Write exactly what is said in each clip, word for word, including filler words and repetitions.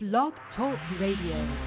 Blog Talk Radio.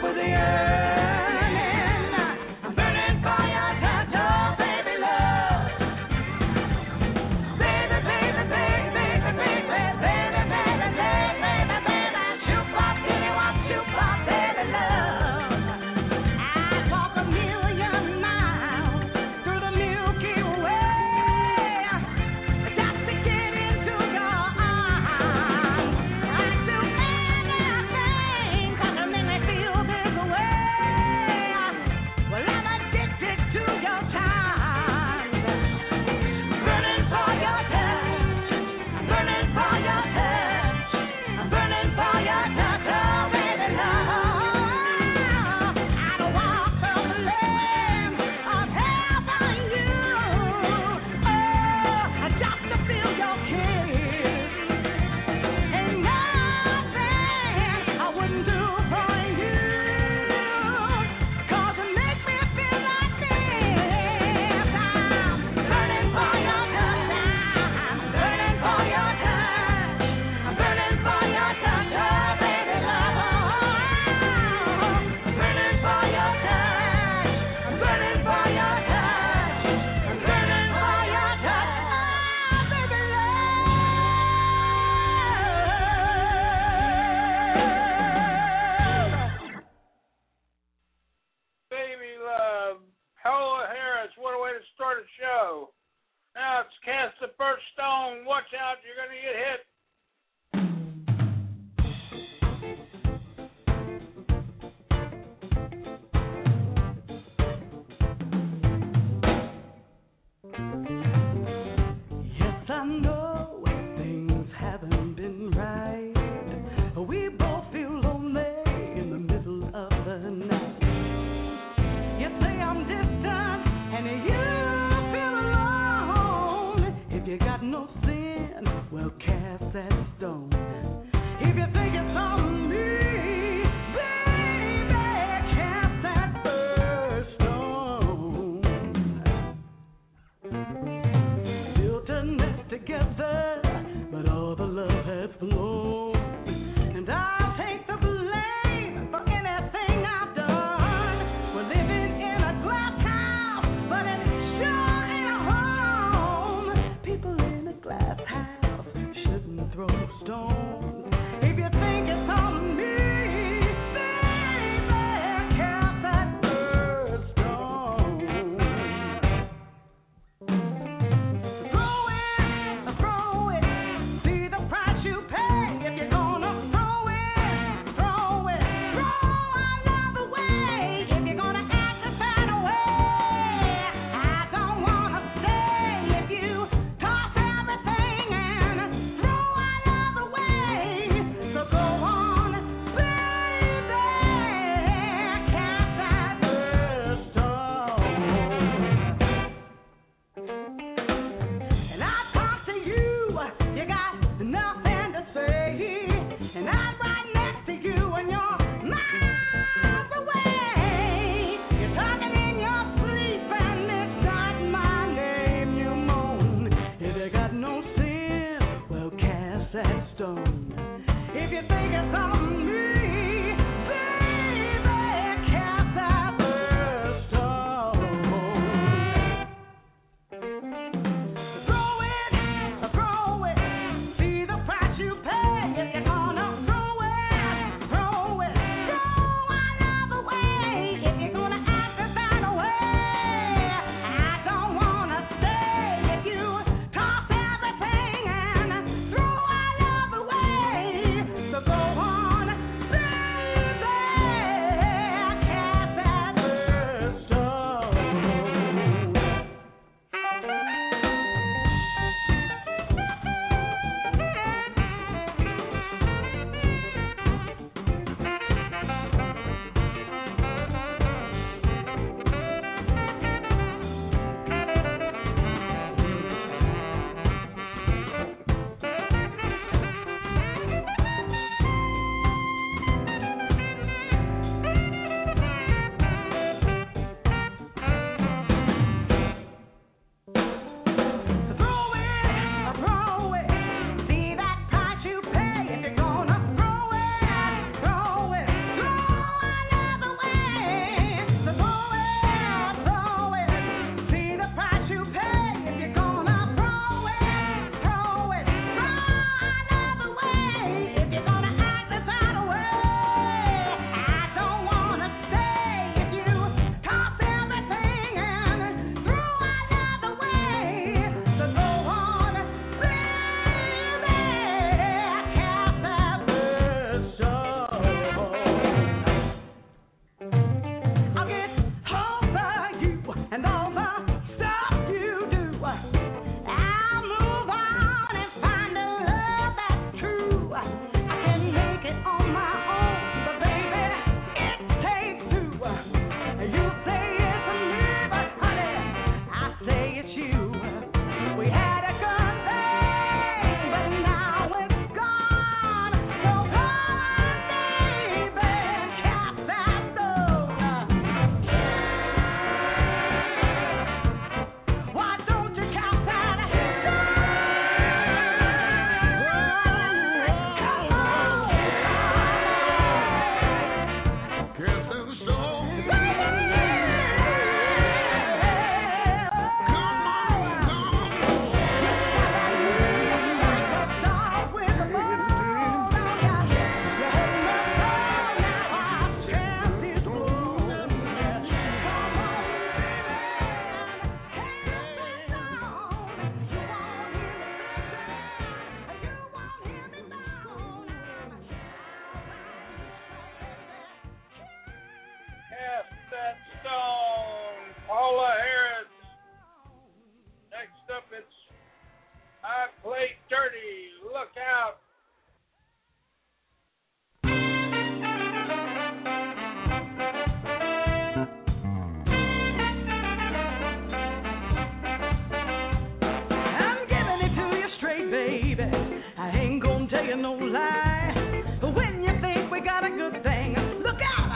You got no sin, well, cast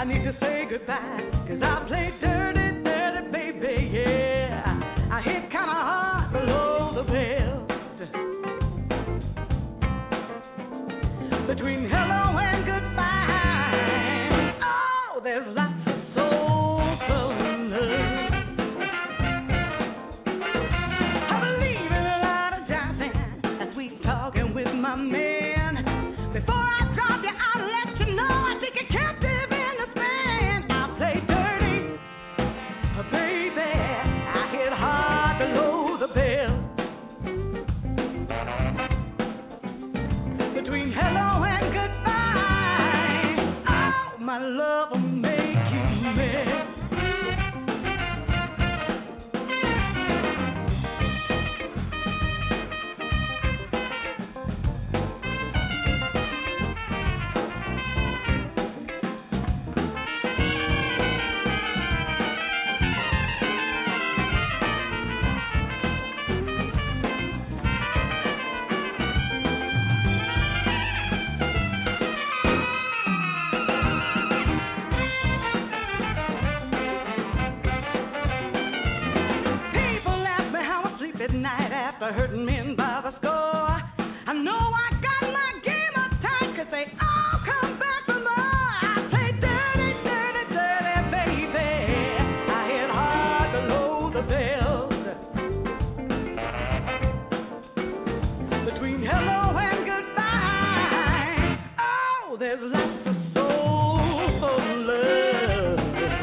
need to say goodbye, 'cause I played dirty, dirty, baby, yeah. I hit kind of hard below the belt. Between hello and goodbye, oh, there's lots of soulful love. I believe in a lot of jiving and sweet talking with my man. Before I drop you, I'll let you know I think you're captive in the span. I play dirty, baby. I hit hard below the belt. Between hello and goodbye, oh, my love will make you mad. Hurting men by the score. I know I got my game of time, 'cause they all come back for more. I play dirty, dirty, dirty, baby. I hit hard below the belt. Between hello and goodbye, oh, there's lots of soulful love.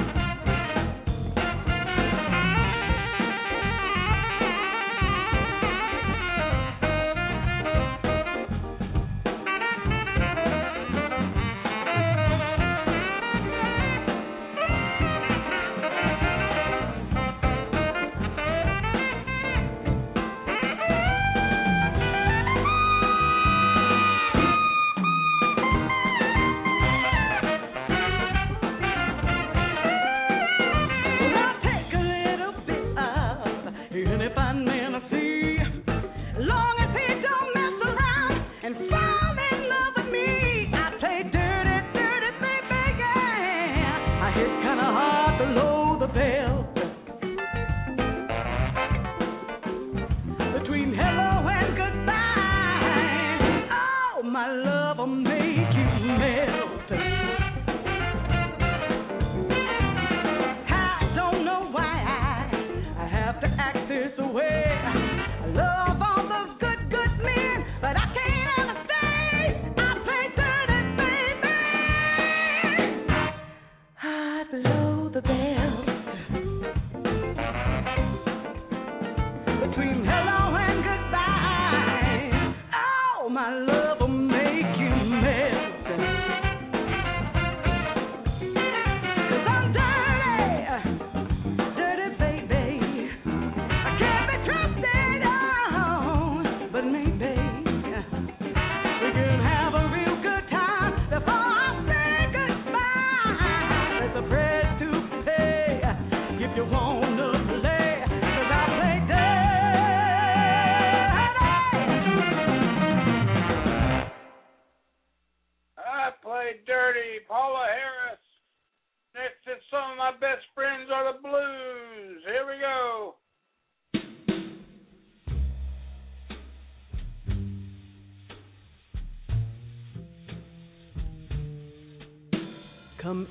Come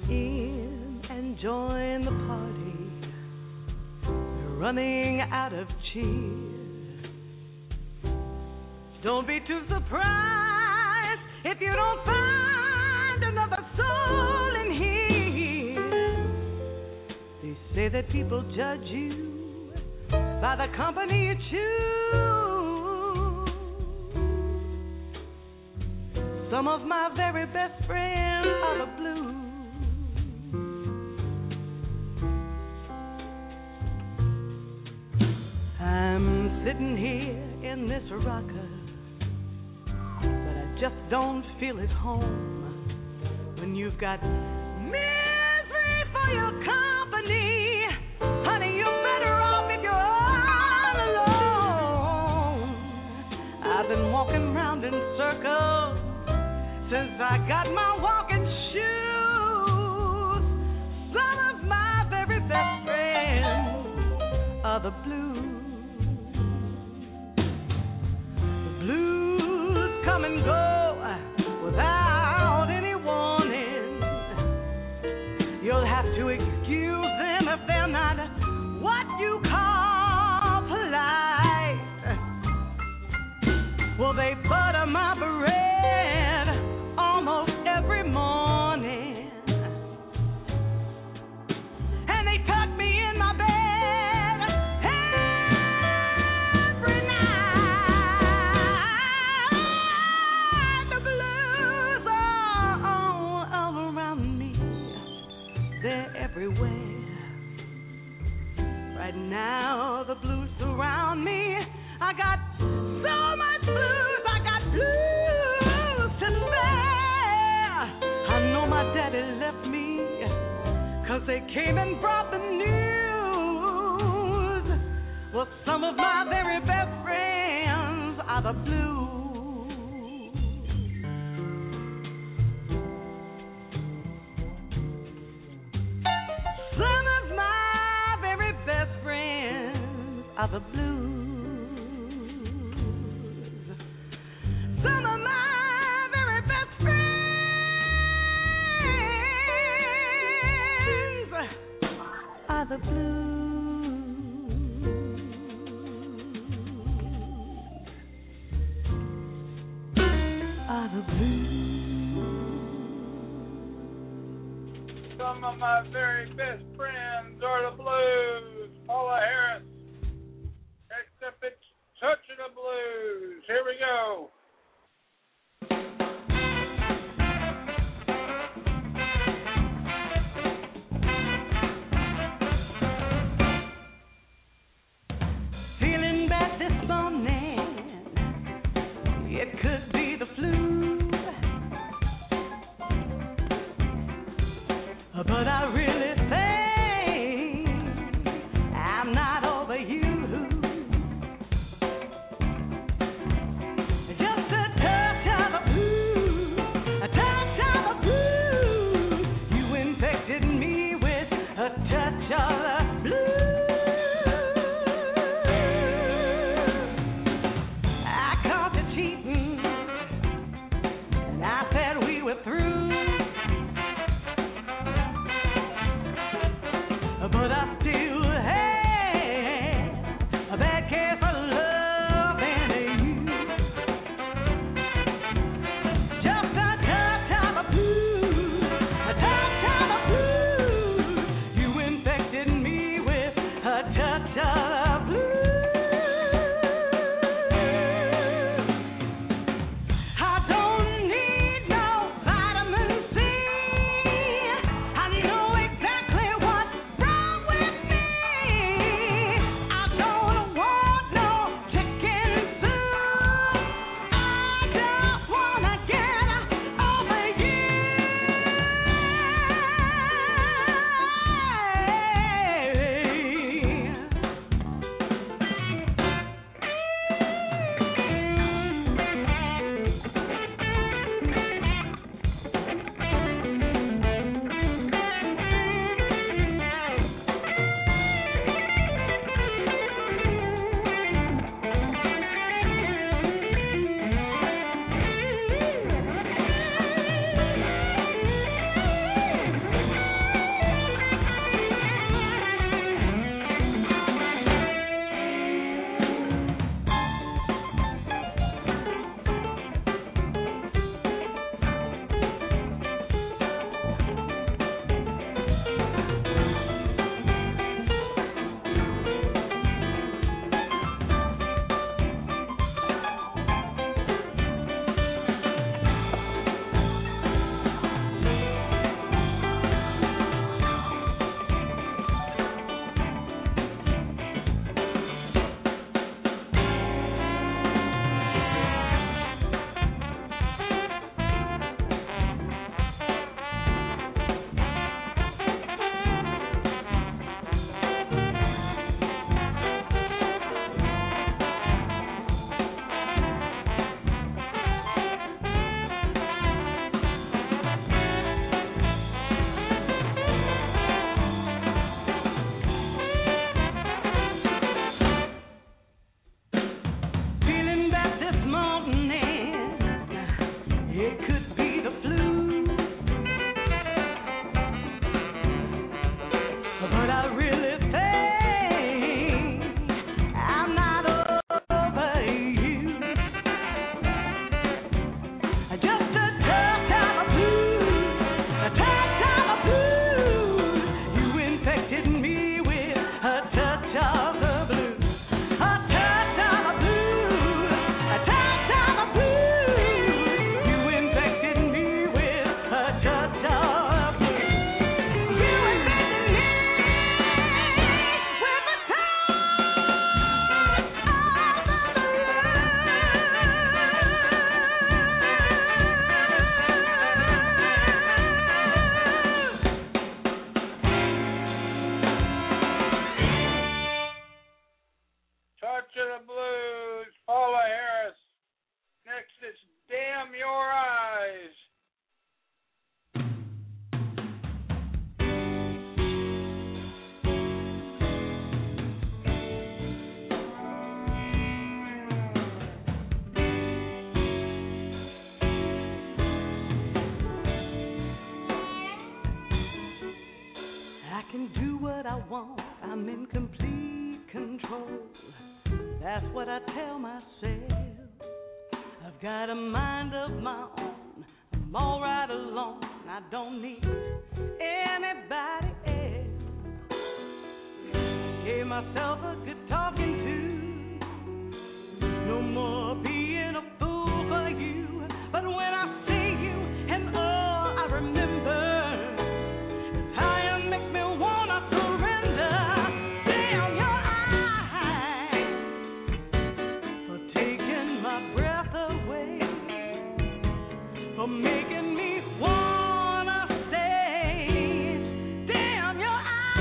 in and join the party. We're running out of cheer. Don't be too surprised if you don't find another soul in here. They say that people judge you by the company you choose. Some of my very best friends are the blues. I'm sitting here in this rocker, but I just don't feel at home when you've got misery for your company. Honey, you're better off if you're all alone. I've been walking round in circles since I got my walking shoes. the blues. The blues come and go without any warning. You'll have to excuse them if they're not what you call polite. Well, they butter my bread almost every morning, and they tuck me in my bed every night. The blues are all, all around me. They're everywhere. Right now, the blues surround me. I got so much blues, I got blues to spare. I know my daddy left me, 'cause they came and brought the news. Well, some of my very best friends are the blues. Some of my very best friends are the blues. Some of my very best friends are the blues. Are the blues. Some of my very best friends are the blues. Paula Harris. Except it's touching the blues. Here we go. Feeling bad this morning, it could be the flu, but I really think I'm not over you. Just a touch of the blues, a touch of the blues. You infected me with a touch of the blues. But I still have a bad case of love and you. Just a touch of the blues, a touch of the blues. You infected me with a touch of the blues. I don't need no vitamin C. I know exactly what's wrong with can do what I want. I'm in complete control. That's what I tell myself. I've got a mind of my own. I'm all right alone. I don't need anybody else. Gave myself a good talking to. No more being a fool for you. But when I see you and all I remember, how you make me wanna surrender. Damn your eyes for taking my breath away, for making me wanna stay. Damn your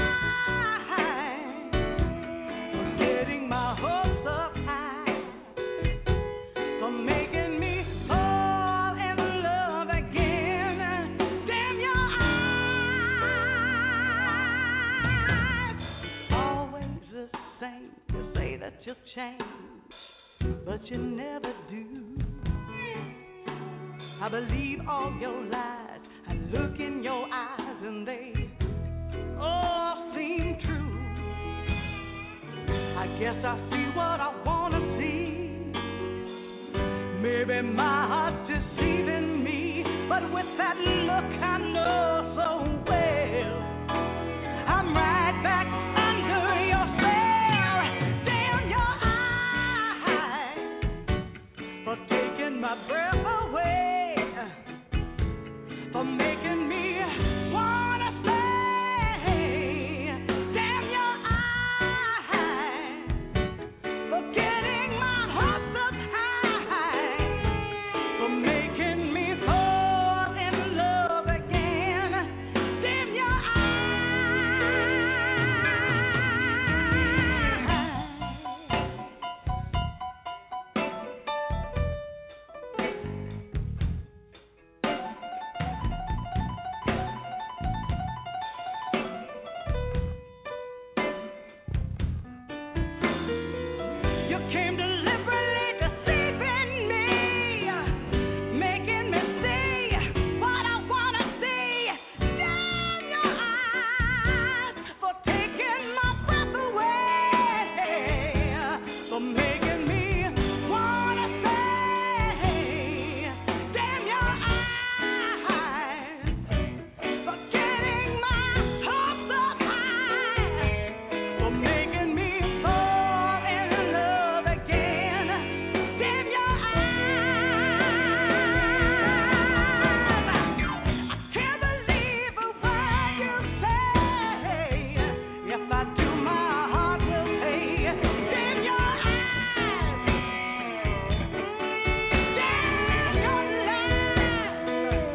eyes for getting my hopes up high, for making me fall in love again. Damn your eyes, always the same. You say that you'll change, but you never do. I believe all your lies. I look in your eyes and they all seem true. I guess I see what I wanna see. Maybe my heart's deceiving me, but with that look I know so well, I'm right back under your spell. Damn your eyes for taking my breath away, for making me wanna stay. Damn your eyes for getting my hopes up high, for making me fall in love again. Damn your You came deliberately deceiving me, making me see what I wanna see. Damn your eyes for taking my breath away, for making me wanna stay. Damn your eyes for getting my hopes up high, for making me fall in love again. Damn your eyes, I can't believe a word you say. If I do, my heart will pay. Damn your eyes, damn your lies.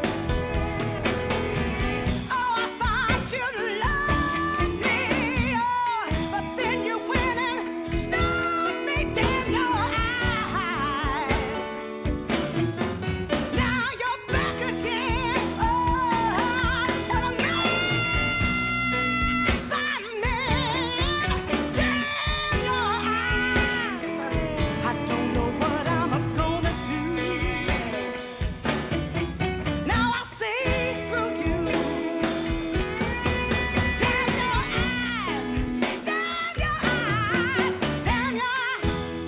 Oh, I thought you loved me, oh, but then you went and snubbed me. Damn your eyes, now you're back again. Oh, what a mess I'm in. Damn your eyes, I don't know what I'm gonna do. Now I see through you. Damn your eyes, damn your eyes, damn your eyes.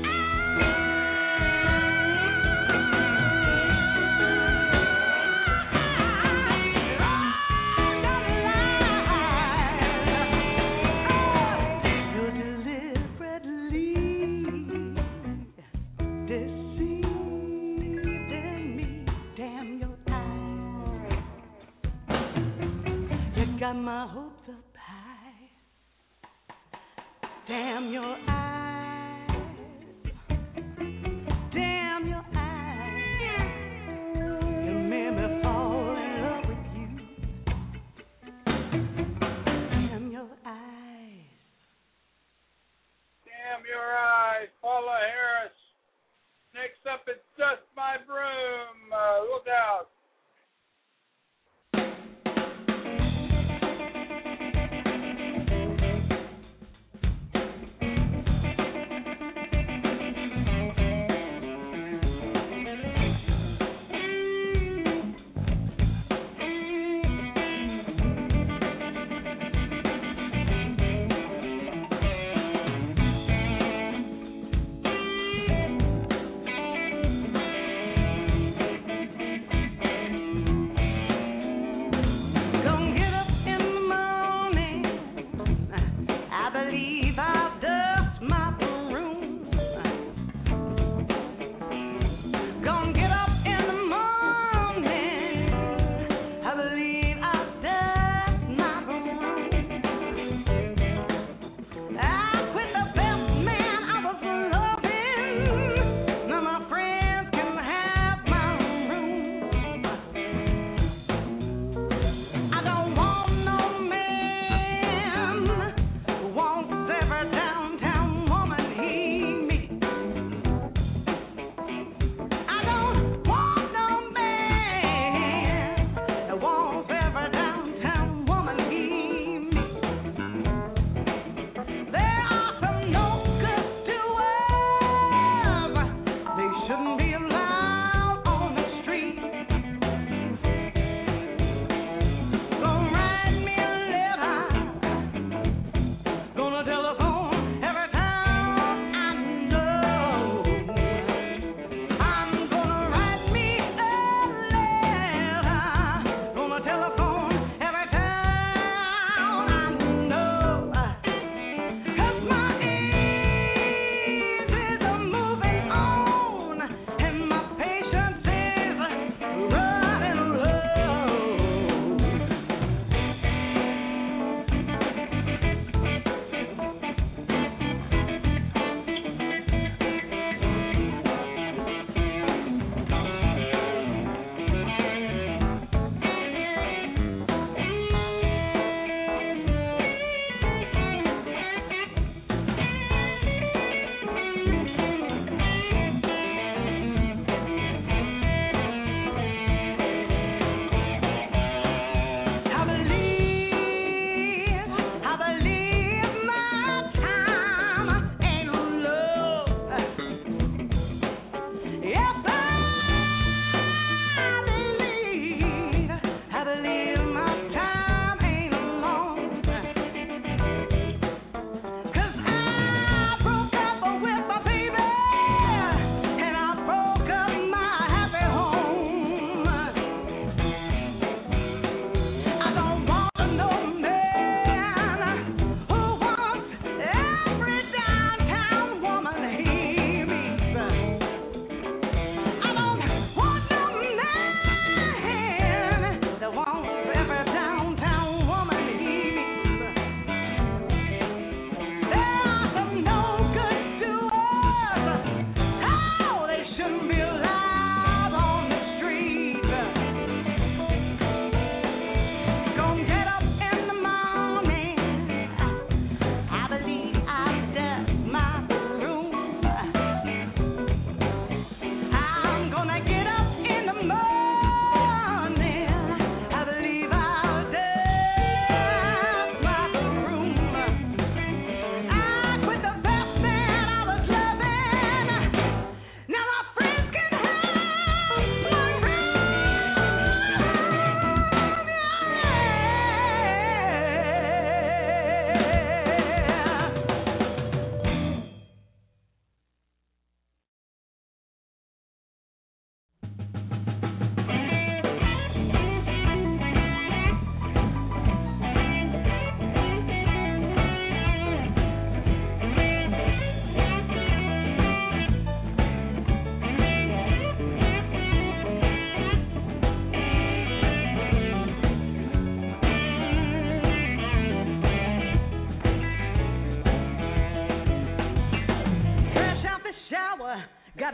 You're deliberately deceiving me. Damn your eyes, you got my hopes up high. Damn your eyes, damn your eyes, you made me fall in love with you. Damn your eyes. Damn your eyes, Paula Harris. Next up, it's Just My Broom. Uh, look out. Thank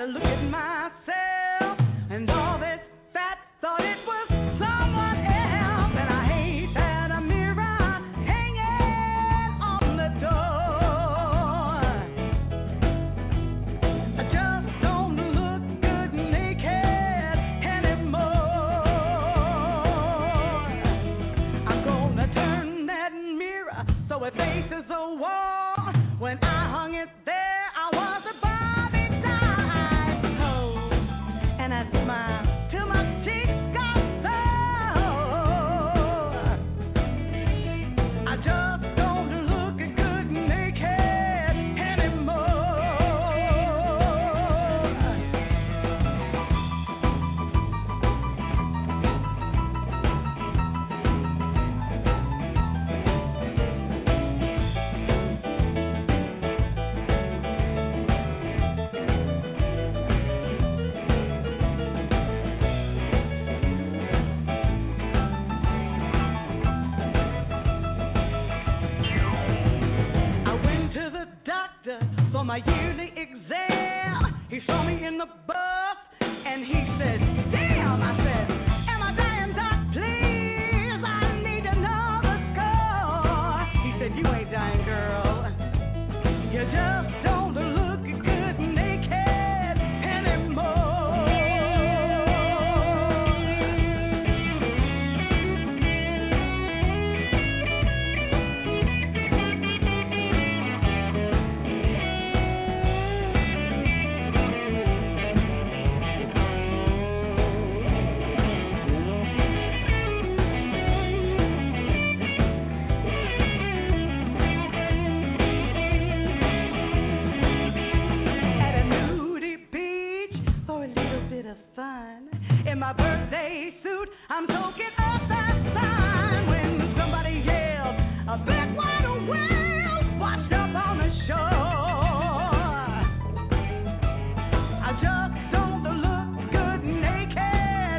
look at myself and all this fat, thought it was someone else. And I hate that a mirror hanging on the door. I just don't look good naked anymore. I'm gonna turn that mirror so it faces a wall. When I hung it there, I was a Barbie doll. Oh, and I smiled till my cheeks got sore. I just don't look good naked for my yearly exam. He saw me in the bus and he said, damn, I said, am I dying, doc, please? I need to know the score. He said, you ain't dying, girl. You just don't look good naked anymore. In my birthday suit, I'm toking up that sign when somebody yelled, a big white whale washed up on the shore. I just don't look good naked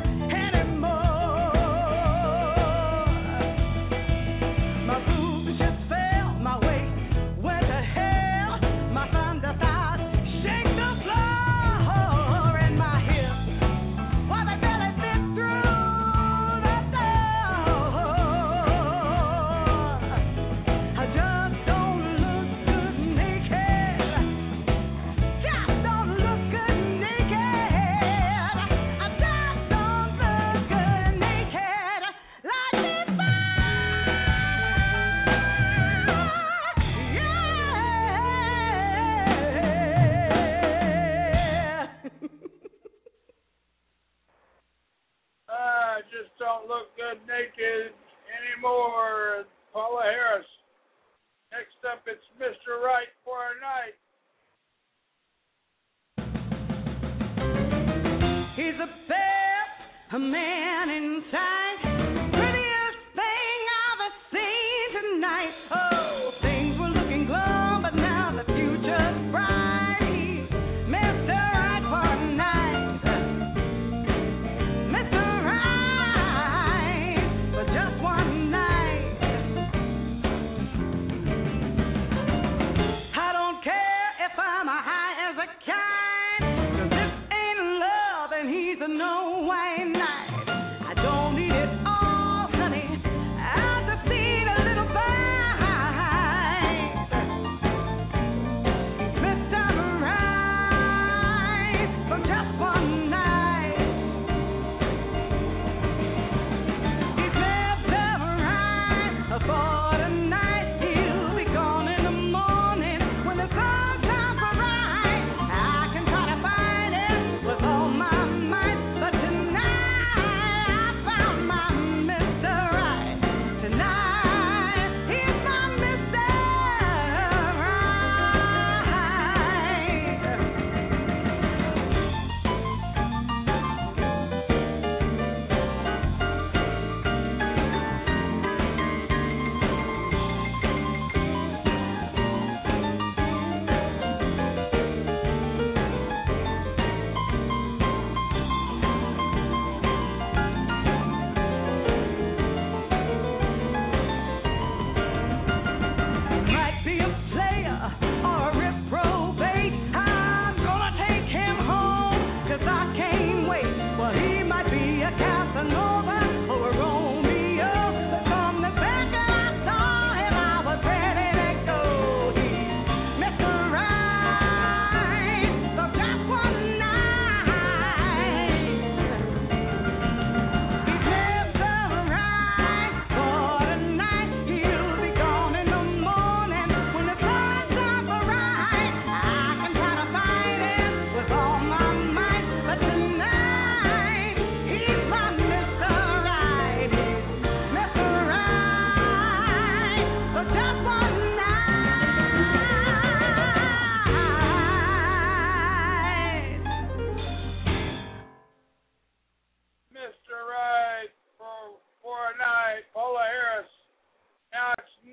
anymore. My boobs just fell, my waist went to hell, my thunder thighs shake the floor, and my hips, why they barely fit through the door. I just don't look good naked. Just don't look good naked. I just don't look good naked like this. I just don't look good naked anymore. Paula Harris. Next up, it's Mister Right for a night. He's the best man in sight, prettiest thing I've seen tonight. Oh, things were looking glum, but now the future's bright. He's Mister Right for a night, Mister Right for just one night. I don't care if I'm a high as a kite, 'cause this ain't love and he's a no white knight. I don't need it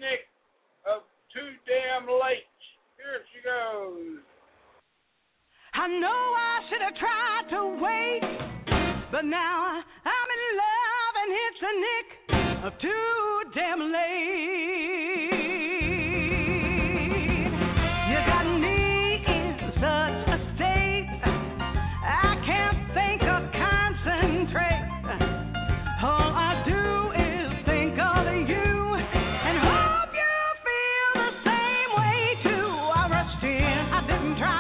Nick of Too Damn Late. Here she goes. I know I should have tried to wait, but now I'm in love and it's the nick of too damn late. You got me in such a state, I can't think or concentrate. All I do is think of you and hope you feel the same way too. I rushed in, I didn't try.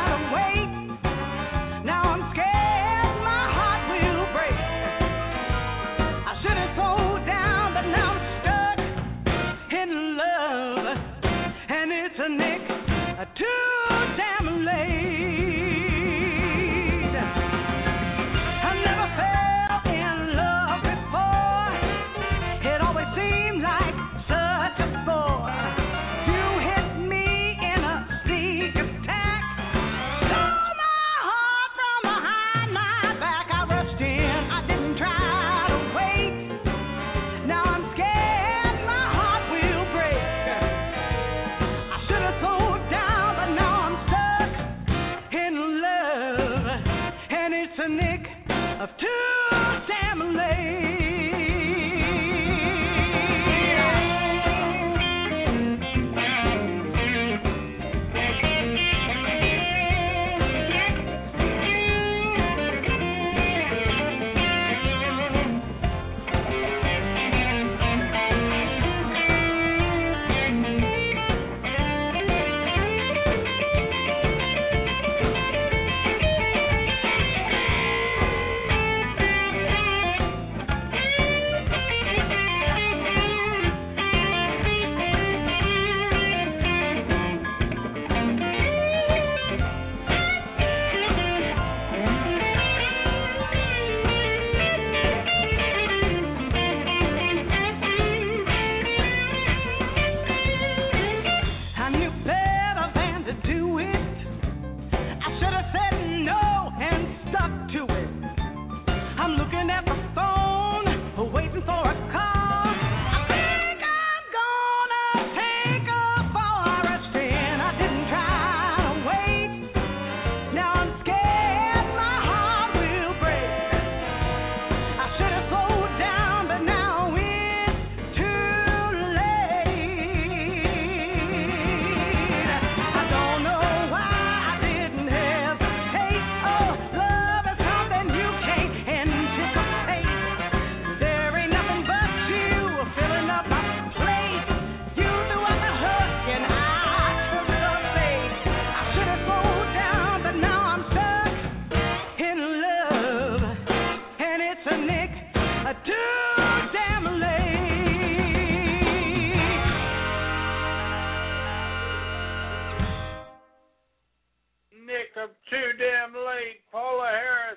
Too Damn Late, Paula Harris.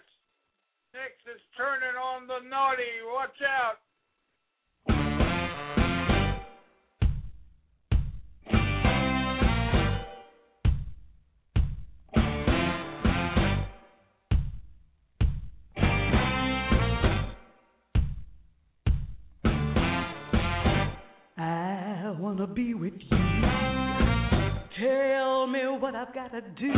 Next is Turning on the Naughty. Watch out. I wanna be with you. Tell me what I've gotta do.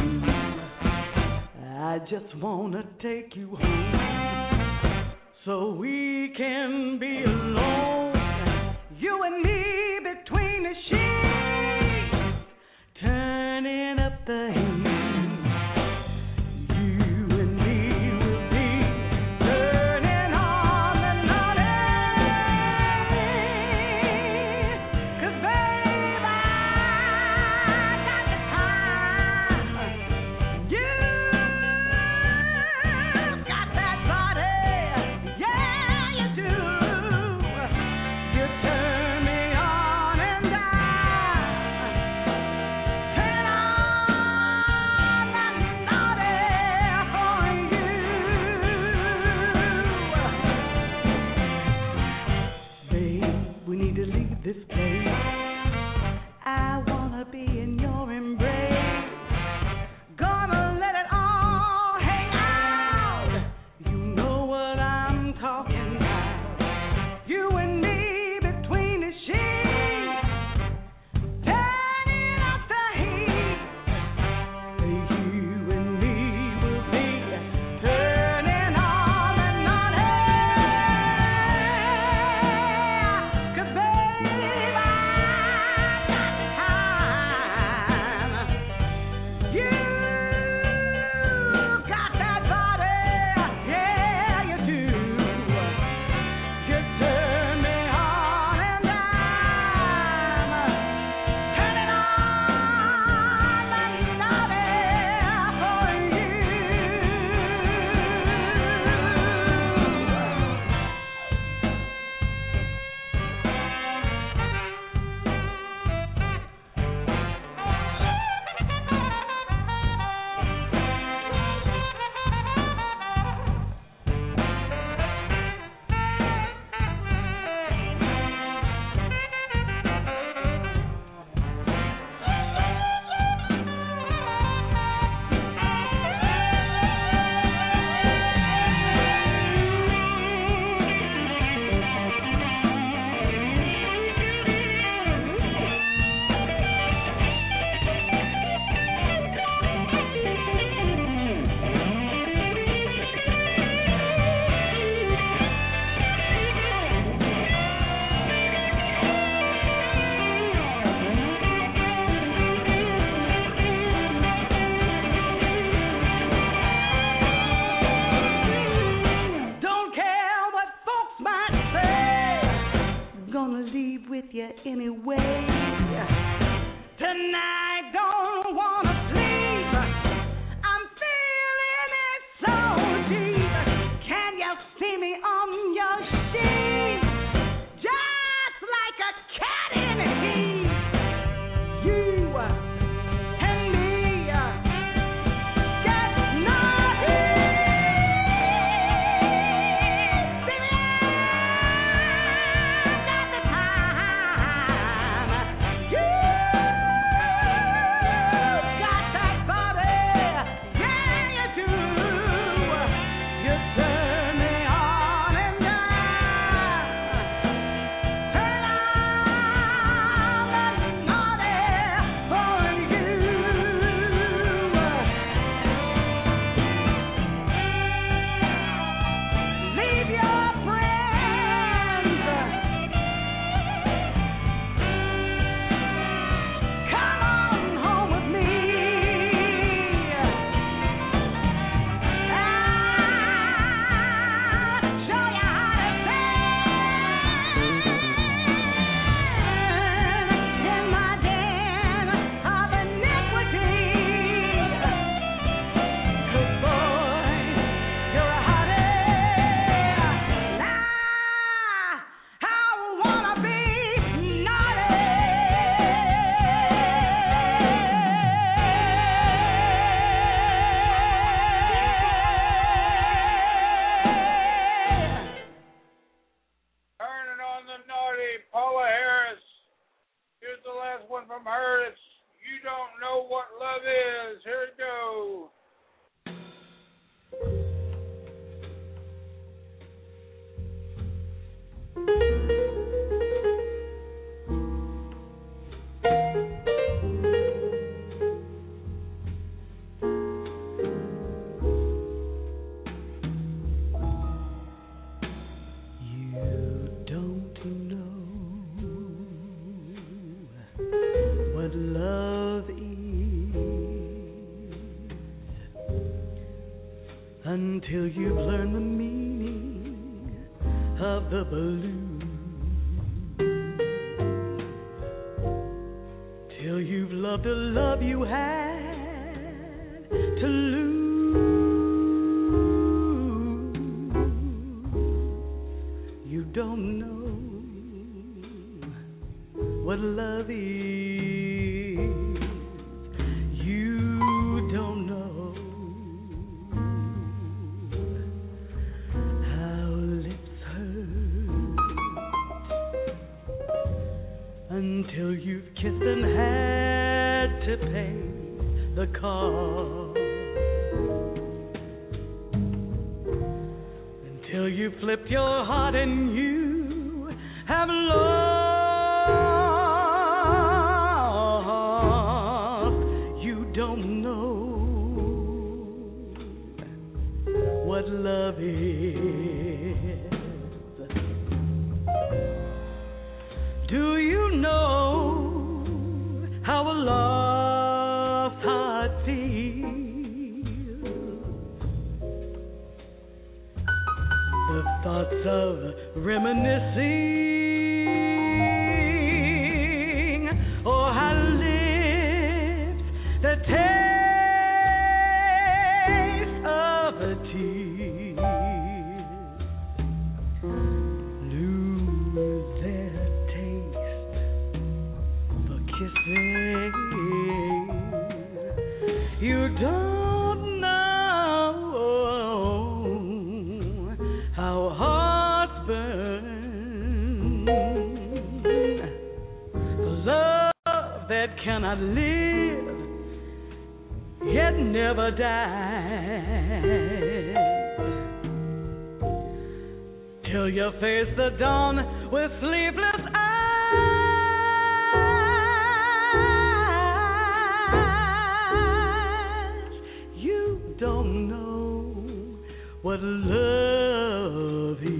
I just wanna take you home so we can be alone. You and me between the sheets, turning up the heat. This place, I wanna be in your embrace. Gonna let it all hang out. You know what I'm talking about. You and me between the sheets, Tonight, don't wanna sleep. I'm feeling it so deep. Can you see me on your sheet? Just like a cat in heat. You and me get naughty. Baby, I got the time. You got that body, yeah you do. You turn me on and on. Turn on the naughty for you. Leave your friends. Come on home with me. I'll show you how to stand in my den of iniquity. 'Cause boy, you're a hottie. Now I wanna be naughty. Turning on the naughty, Paula Harris. Here's the last one from her. It's You Don't Know What Love Is. Here we go. You don't know what love is until you've learned the meaning of the blues. Till you've loved a love you had to lose. You don't know what love is. You don't know how lips hurt until you've kissed and had to pay the cost. Until you flipped your heart and you have lost. You don't know what love is. Do you know how a lost heart feels? The thoughts of reminiscing or how lips that taste of a tear lose their taste for kissing. You don't know how hearts burn. Love that cannot live, yet never dies. Till you face the dawn with sleepless eyes. You don't know what love is.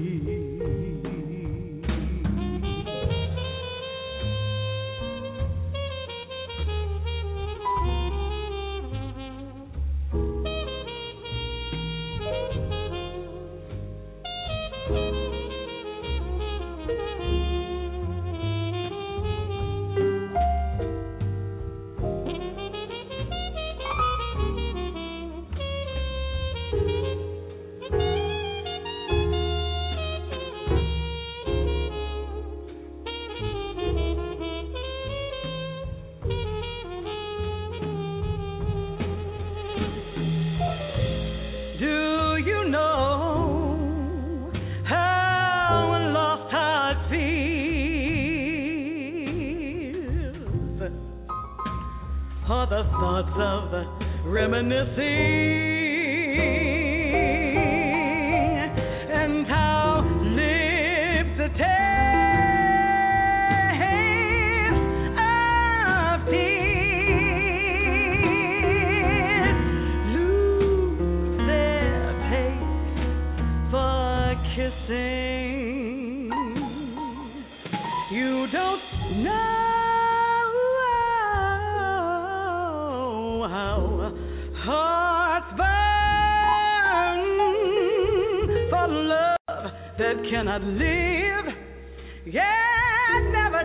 or the thoughts of reminiscing, and how lips a taste of tears lose their taste for kissing. You don't know how hearts burn for love that cannot live, yet never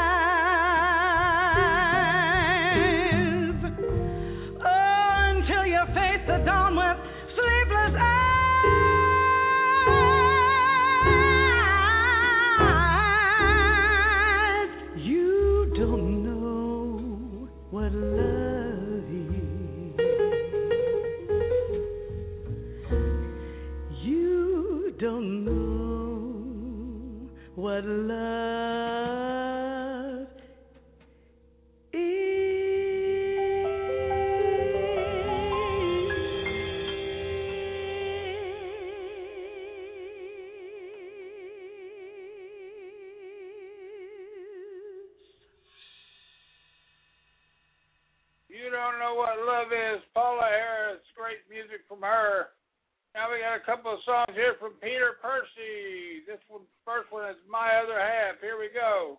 dies. Oh, until you face the dawn with sleepless eyes, you don't know what love is. You don't know what love is. You don't know what love is. Paula Harris, great music from her. Now we got a couple of songs here from Peter Percy. This one, first one is My Other Half. Here we go.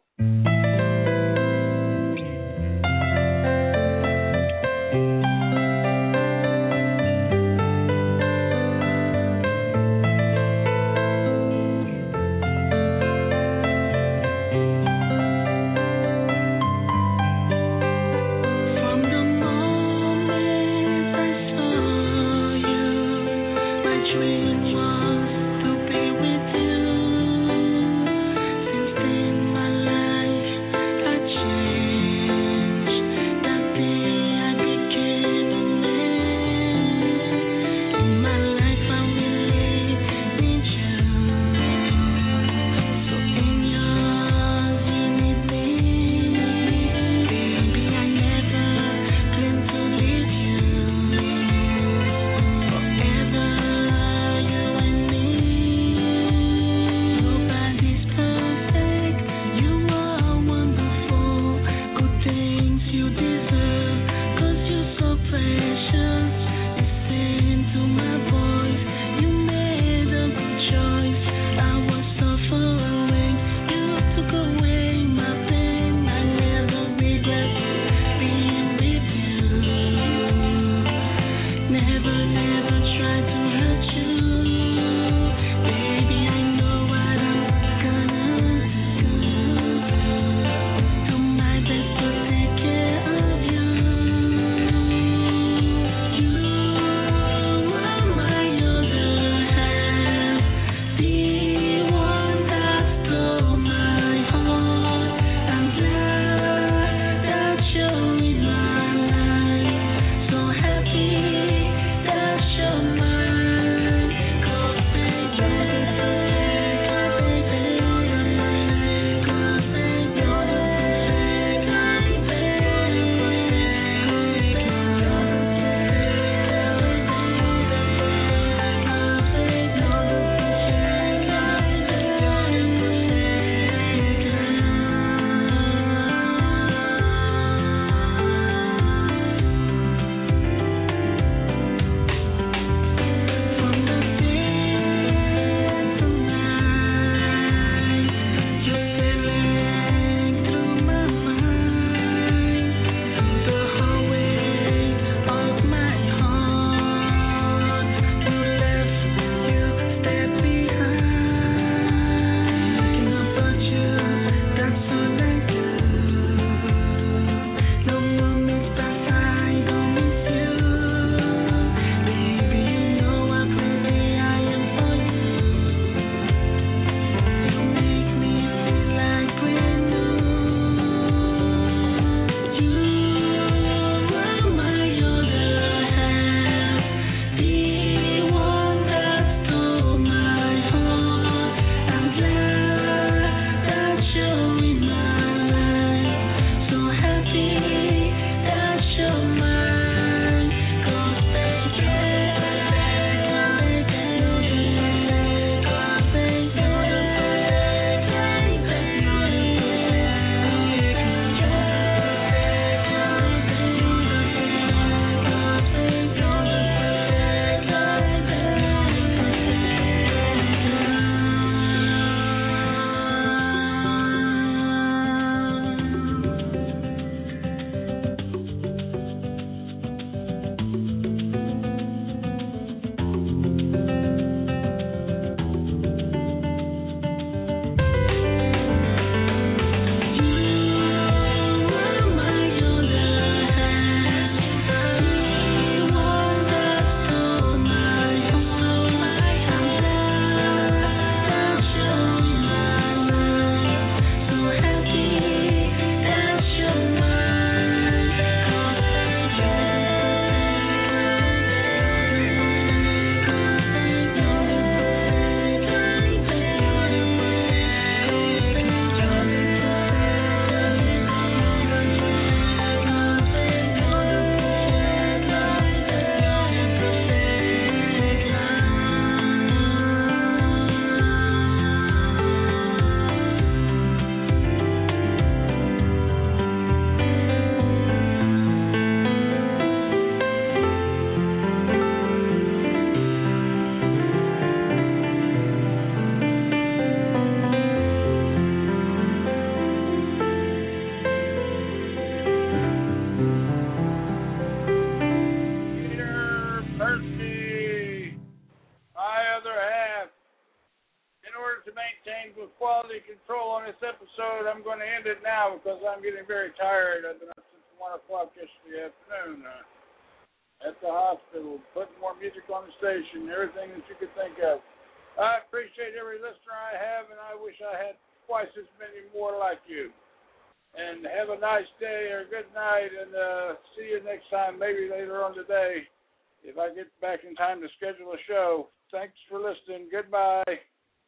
From the moment I saw you, my dream was to be with you. Since then, my life on this episode. I'm going to end it now because I'm getting very tired. I've been up since one o'clock yesterday afternoon uh, at the hospital, putting more music on the station, everything that you could think of. I appreciate every listener I have, and I wish I had twice as many more like you. And have a nice day or good night, and uh, see you next time, maybe later on today, if I get back in time to schedule a show. Thanks for listening. Goodbye.